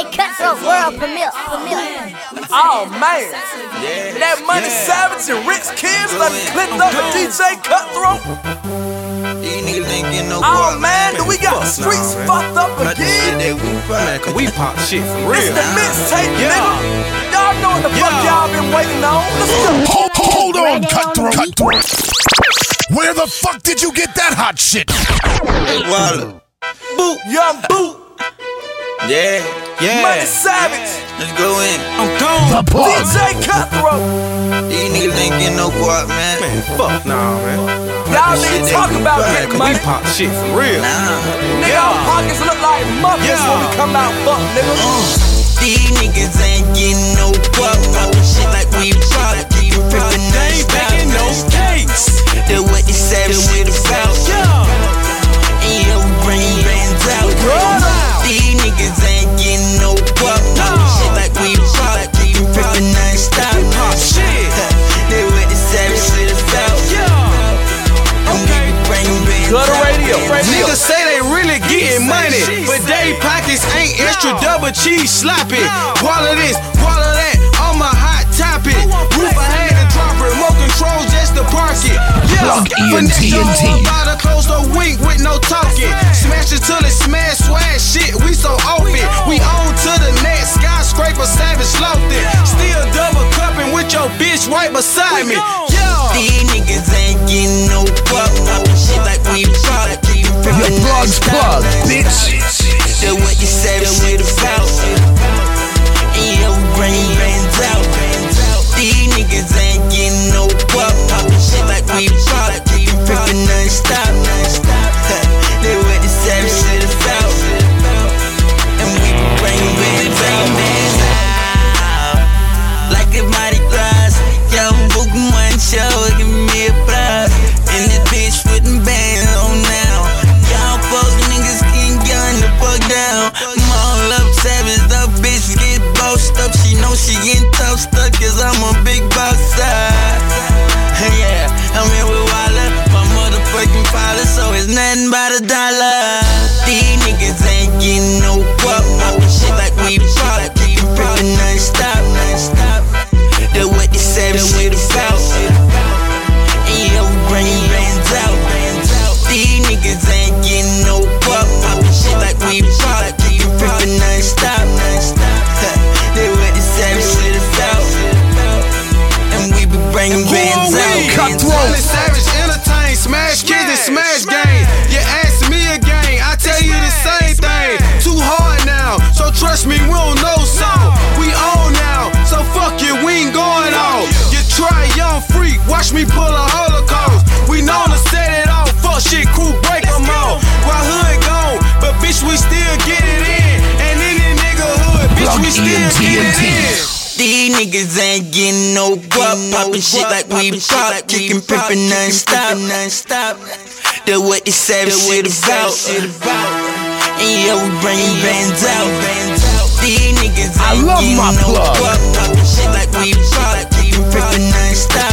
Cutthroat world premiere. Oh man, that Money Savage and Rich Kids done clipped up with DJ Cutthroat. These niggas ain't getting no Oh guap, man, do we got the streets fucked up again? Man, cause we pop shit for It's real. the mixtape, nigga. Y'all know what the fuck y'all been waiting on. Let's go. Hold on, Cutthroat. Where the fuck did you get that hot shit? Wallet. Boot, young boot, Yeah, Money Savage, let's go in. I'm gone. The plug. DJ Cutthroat. These niggas ain't getting no guap, man. Man, fuck nah, man. Y'all need to talk about Man, getting cause we money. pop shit for real. Nigga, our pockets look like muffins when we come out fuck, nigga. These niggas ain't getting no guap. Poppin' shit like we pop. Keep rippin' They ain't baking no cakes. That's what they savage shit about. And yo, we bring bands out. These niggas ain't getting no guap. Poppin' shit like we pop. Keep rippin' non-stop. Pop shit. That's what they savage shit about. And we be bringin' bands Go to out. radio. Niggas say they really getting money, but they pockets ain't extra double cheese sloppy. Wallet this, wallet that, on my hot topic. Roof I had to drop it, remote control just to park it. Yeah, Plug ENT. about to close the wink with no talking. Smash it till it smash swag shit, we so off it. We on to the next skyscraper, savage loafed it. Still double cupping with your bitch right beside me. Yeah. These niggas ain't getting no guap. Poppin' shit like we pop. Keep Your rippin' plug's plug, bitch. That's what you savage shit about. And yo, we bring bands out. These niggas ain't getting no guap. Poppin' shit like we pop. Keep rippin' non-stop. That's what the savage shit about. And we bring bands out. Like a Mardi Gras. Young book one show, give me a prize. And this bitch putting bands on now. Y'all fuck niggas getting gun the fuck down. I'm all up savage, the bitch get bossed up. She know she getting tough stuck, cause I'm a big boss side. Yeah, I'm here with Walla, my motherfucking father, so it's nothing but $1. These niggas ain't getting no guap. Poppin' shit like we pop. Keep rippin' non-stop. That's what they savage shit about. And yo, we bring bands out. These niggas ain't getting no guap. Poppin' shit like we pop. Keep rippin' non-stop. That's what they savage shit about. And we be bringing bands out. Cutthroat. Savage entertain, smash kids and smash gang. You ask me again, I tell you the same thing. Too hard now, so trust me, we don't know some. We on now, so fuck you, we ain't going off. You try young freak, watch me pull a Holocaust. We known to set it off, fuck shit, crew break them off. While hood gone, but bitch we still get it in. And in the nigga hood, bitch we still get it in. These niggas ain't getting no guap. Poppin' shit like we pop. Kickin' pimpin' non-stop. That's what they savage shit about. And yo, we bring bands out. These niggas ain't I love getting my no plug. guap. Poppin' shit like we pop. Keep rippin' non-stop.